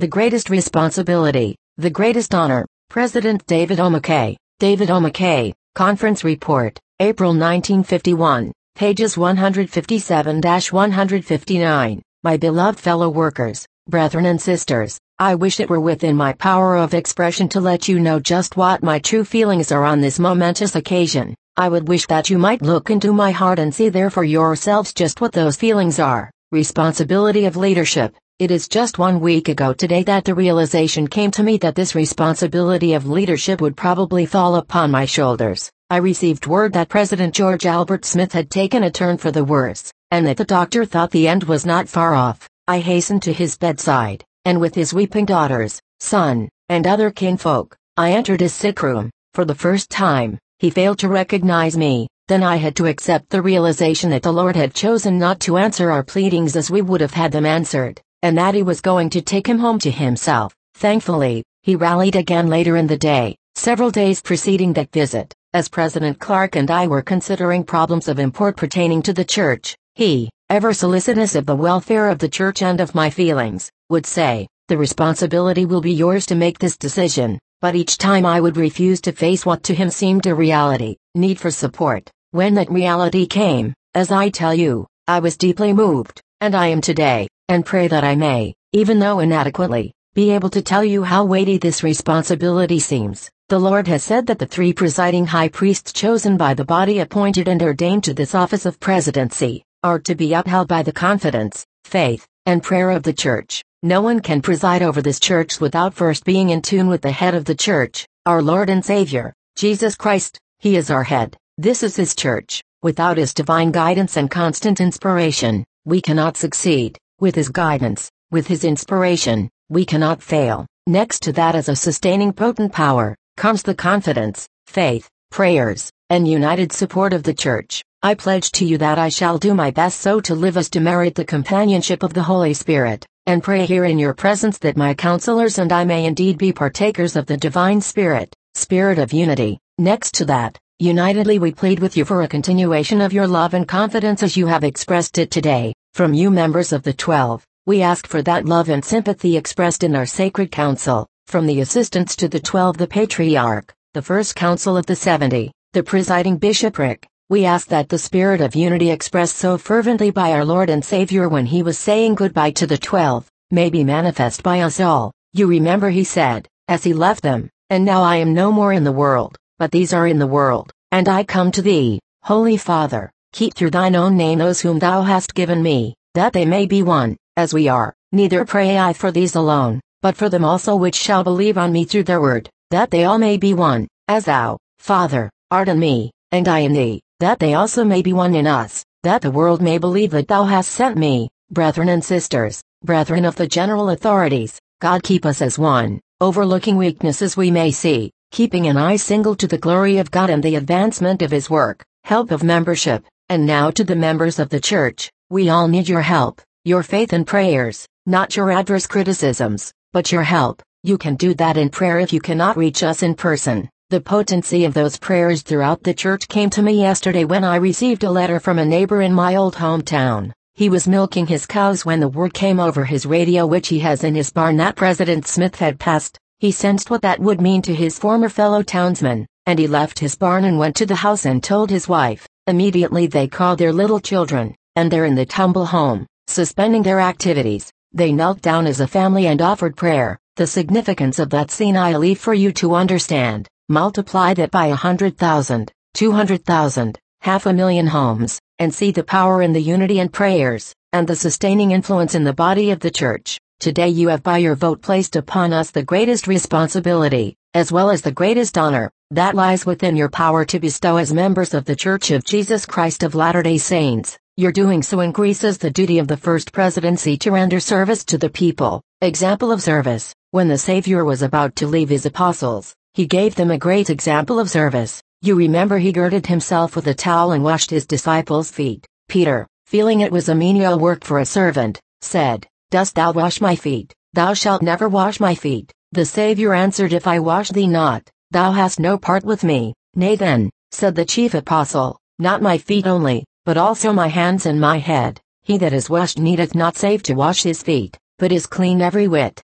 The greatest responsibility, the greatest honor. President David O. McKay. David O. McKay, Conference Report, April 1951, pages 157-159. My beloved fellow workers, brethren and sisters, I wish it were within my power of expression to let you know just what my true feelings are on this momentous occasion. I would wish that you might look into my heart and see there for yourselves just what those feelings are. Responsibility of leadership. It is just 1 week ago today that the realization came to me that this responsibility of leadership would probably fall upon my shoulders. I received word that President George Albert Smith had taken a turn for the worse, and that the doctor thought the end was not far off. I hastened to his bedside, and with his weeping daughters, son, and other kinfolk, I entered his sick room. For the first time, he failed to recognize me. Then I had to accept the realization that the Lord had chosen not to answer our pleadings as we would have had them answered, and that he was going to take him home to himself. Thankfully, he rallied again later in the day, several days preceding that visit, as President Clark and I were considering problems of import pertaining to the church. He, ever solicitous of the welfare of the church and of my feelings, would say, "The responsibility will be yours to make this decision," but each time I would refuse to face what to him seemed a reality, need for support. When that reality came, as I tell you, I was deeply moved, and I am today, and pray that I may, even though inadequately, be able to tell you how weighty this responsibility seems. The Lord has said that the 3 presiding high priests chosen by the body appointed and ordained to this office of presidency, are to be upheld by the confidence, faith, and prayer of the church. No one can preside over this church without first being in tune with the head of the church, our Lord and Savior, Jesus Christ. He is our head. This is his church. Without his divine guidance and constant inspiration, we cannot succeed. With his guidance, with his inspiration, we cannot fail. Next to that as a sustaining potent power, comes the confidence, faith, prayers, and united support of the church. I pledge to you that I shall do my best so to live as to merit the companionship of the Holy Spirit, and pray here in your presence that my counselors and I may indeed be partakers of the divine Spirit, Spirit of unity. Next to that, unitedly we plead with you for a continuation of your love and confidence as you have expressed it today. From you members of the 12, we ask for that love and sympathy expressed in our sacred council. From the assistants to the 12, the Patriarch, the First Council of the 70, the presiding bishopric, we ask that the spirit of unity expressed so fervently by our Lord and Savior when he was saying goodbye to the 12, may be manifest by us all. You remember he said, as he left them, "And now I am no more in the world, but these are in the world, and I come to thee, Holy Father, keep through thine own name those whom thou hast given me, that they may be one, as we are. Neither pray I for these alone, but for them also which shall believe on me through their word, that they all may be one, as thou, Father, art in me, and I in thee, that they also may be one in us, that the world may believe that thou hast sent me." Brethren and sisters, brethren of the general authorities, God keep us as one, overlooking weaknesses we may see, keeping an eye single to the glory of God and the advancement of his work, help of membership. And now to the members of the church, we all need your help, your faith and prayers, not your adverse criticisms, but your help. You can do that in prayer if you cannot reach us in person. The potency of those prayers throughout the church came to me yesterday when I received a letter from a neighbor in my old hometown. He was milking his cows when the word came over his radio, which he has in his barn, that President Smith had passed. He sensed what that would mean to his former fellow townsmen, and he left his barn and went to the house and told his wife. Immediately they called their little children, and there in the tumble home, suspending their activities, they knelt down as a family and offered prayer. The significance of that scene I leave for you to understand. Multiply that by 100,000, 200,000, 500,000 homes, and see the power in the unity and prayers, and the sustaining influence in the body of the church. Today you have by your vote placed upon us the greatest responsibility, as well as the greatest honor, that lies within your power to bestow as members of the Church of Jesus Christ of Latter-day Saints. Your doing so increases the duty of the first presidency to render service to the people. Example of service. When the Savior was about to leave his apostles, he gave them a great example of service. You remember he girded himself with a towel and washed his disciples' feet. Peter, feeling it was a menial work for a servant, said, "Dost thou wash my feet? Thou shalt never wash my feet." The Savior answered, "If I wash thee not, thou hast no part with me." "Nay then," said the chief apostle, "not my feet only, but also my hands and my head. He that is washed needeth not save to wash his feet, but is clean every whit."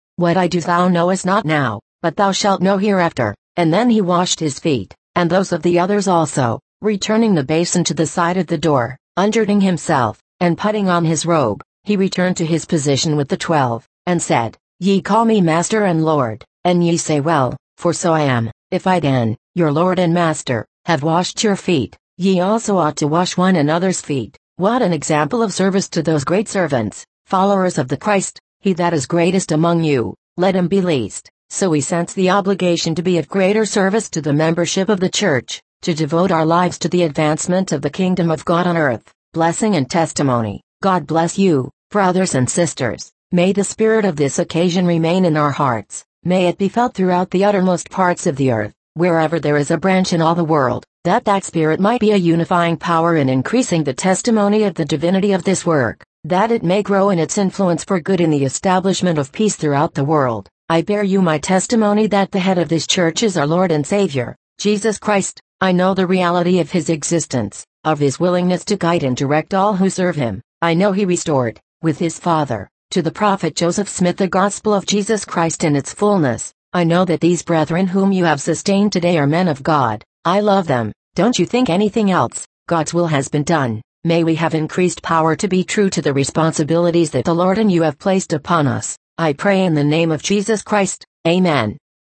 What I do thou knowest not now, but thou shalt know hereafter. And then he washed his feet, and those of the others also, returning the basin to the side of the door, ungirding himself, and putting on his robe, he returned to his position with the 12, and said, Ye call me Master and Lord, and ye say well, for so I am. If I then, your Lord and Master, have washed your feet, ye also ought to wash one another's feet. What an example of service to those great servants, followers of the Christ! He that is greatest among you, let him be least. So we sense the obligation to be of greater service to the membership of the church, to devote our lives to the advancement of the kingdom of God on earth. Blessing and testimony. God bless you, brothers and sisters. May the spirit of this occasion remain in our hearts. May it be felt throughout the uttermost parts of the earth, wherever there is a branch in all the world, that spirit might be a unifying power in increasing the testimony of the divinity of this work, that it may grow in its influence for good in the establishment of peace throughout the world. I bear you my testimony that the head of this church is our Lord and Savior, Jesus Christ. I know the reality of his existence, of his willingness to guide and direct all who serve him. I know he restored, with his Father, to the prophet Joseph Smith the gospel of Jesus Christ in its fullness. I know that these brethren whom you have sustained today are men of God. I love them. Don't you think anything else? God's will has been done. May we have increased power to be true to the responsibilities that the Lord and you have placed upon us. I pray in the name of Jesus Christ. Amen.